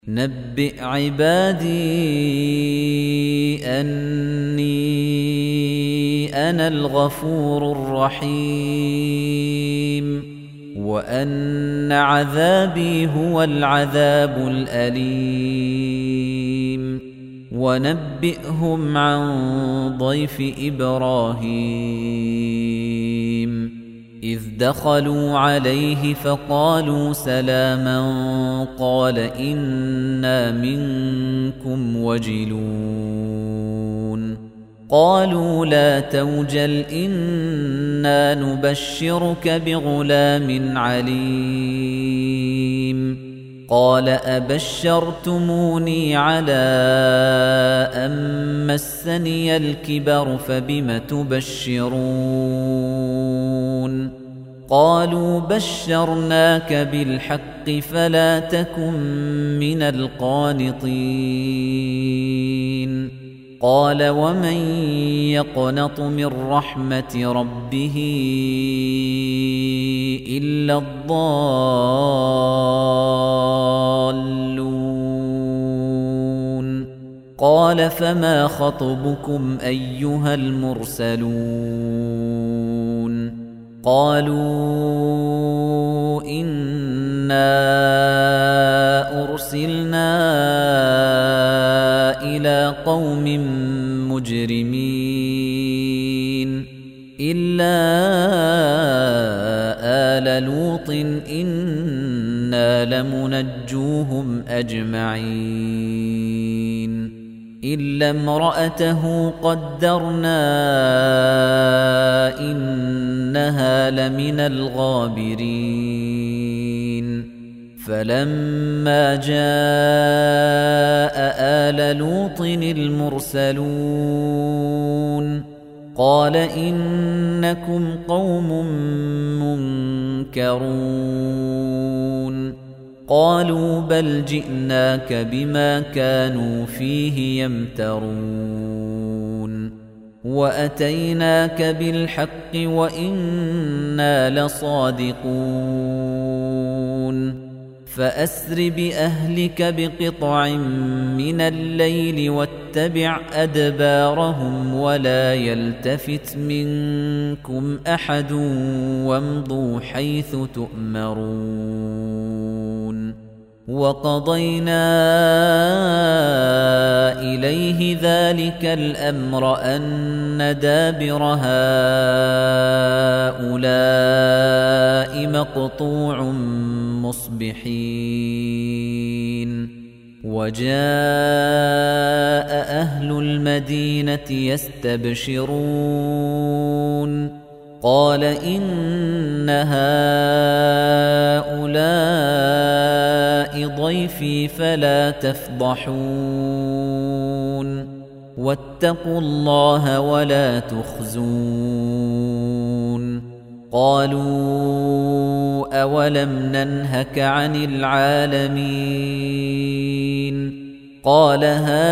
نبئ عبادي أني أنا الغفور الرحيم وأن عذابي هو العذاب الأليم ونبئهم عن ضيف إبراهيم إذ دخلوا عليه فقالوا سلاما قال إنا منكم وجلون قالوا لا توجل إنا نبشرك بغلام عليم قال أبشرتموني على أن مسني الكبر فبم تبشرون قالوا بشرناك بالحق فلا تكن من القانطين قال ومن يقنط من رحمة ربه إلا الضالون قال فما خطبكم أيها المرسلون قالوا إنا أرسلنا إلى قوم مجرمين إلا آل لوط إنا لمنجوهم أجمعين إلا امرأته قدرنا إنها لمن الغابرين فلما جاء آل لوط المرسلون قال إنكم قوم منكرون قالوا بل جئناك بما كانوا فيه يمترون وأتيناك بالحق وإنا لصادقون فأسر بأهلك بقطع من الليل واتبع أدبارهم ولا يلتفت منكم أحد وامضوا حيث تؤمرون وقضينا إليه ذلك الأمر أن دابر هؤلاء مقطوع مصبحين وجاء أهل المدينة يستبشرون قال إن هؤلاء ضيفي فلا تفضحون واتقوا الله ولا تخزون قالوا أولم ننهك عن العالمين قال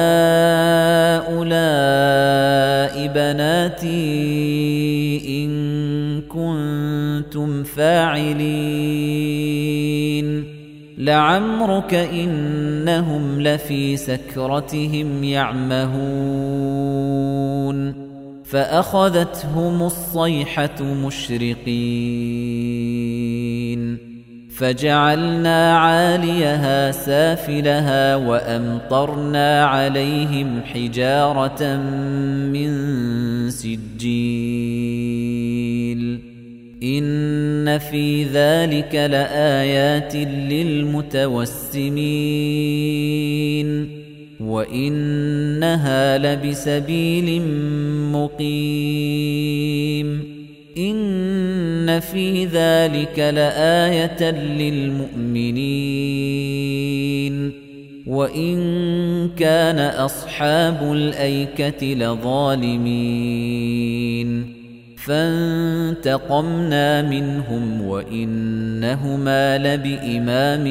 هؤلاء بناتي إن كنتم فاعلين لعمرك إنهم لفي سكرتهم يعمهون فأخذتهم الصيحة مشرقين فجعلنا عاليها سافلها وأمطرنا عليهم حجارة من سجيل إن في ذلك لآيات للمتوسمين وإنها لبسبيل مقيم إن في ذلك لآية للمؤمنين وإن كان أصحاب الأيكة لظالمين فانتقمنا منهم وإنهما لبإمام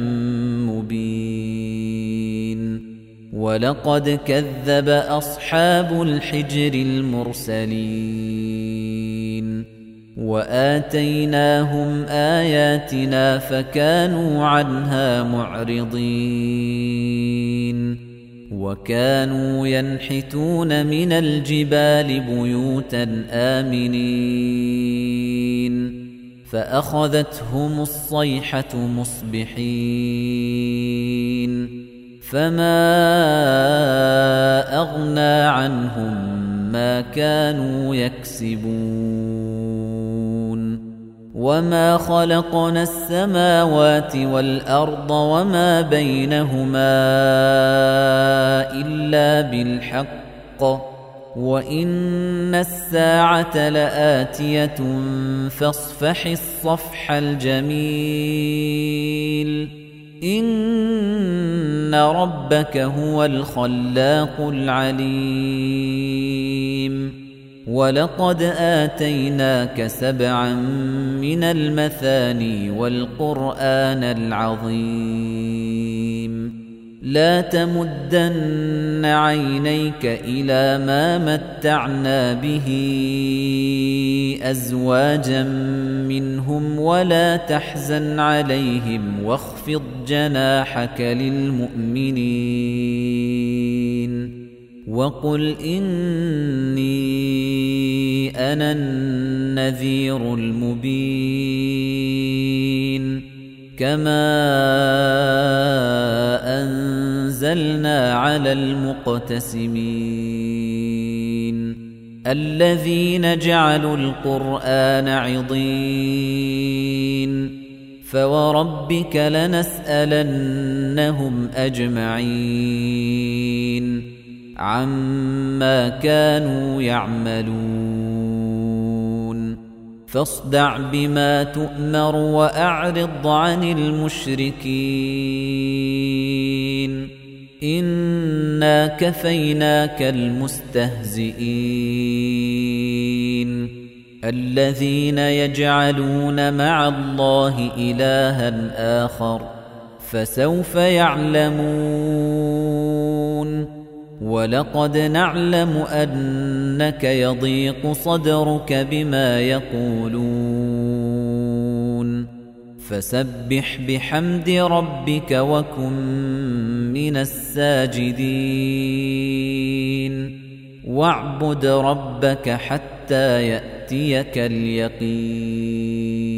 مبين ولقد كذب أصحاب الحجر المرسلين وآتيناهم آياتنا فكانوا عنها معرضين وكانوا ينحتون من الجبال بيوتا آمنين فأخذتهم الصيحة مصبحين فما أغنى عنهم ما كانوا يكسبون وما خلقنا السماوات والأرض وما بينهما إلا بالحق وإن الساعة لآتية فاصفح الصفح الجميل إن ربك هو الخلاق العليم ولقد آتيناك 7 من المثاني والقرآن العظيم لا تمدن عينيك إلى ما متعنا به أزواجا منهم ولا تحزن عليهم واخفض جناحك للمؤمنين وقل إني أنا النذير المبين كما أنزلنا على المقتسمين الذين جعلوا القرآن عضين فوربك لنسألنهم أجمعين عما كانوا يعملون فاصدع بما تؤمر وأعرض عن المشركين إنا كفيناك المستهزئين الذين يجعلون مع الله إلها آخر فسوف يعلمون ولقد نعلم أنك يضيق صدرك بما يقولون فسبح بحمد ربك وكن من الساجدين واعبد ربك حتى يأتيك اليقين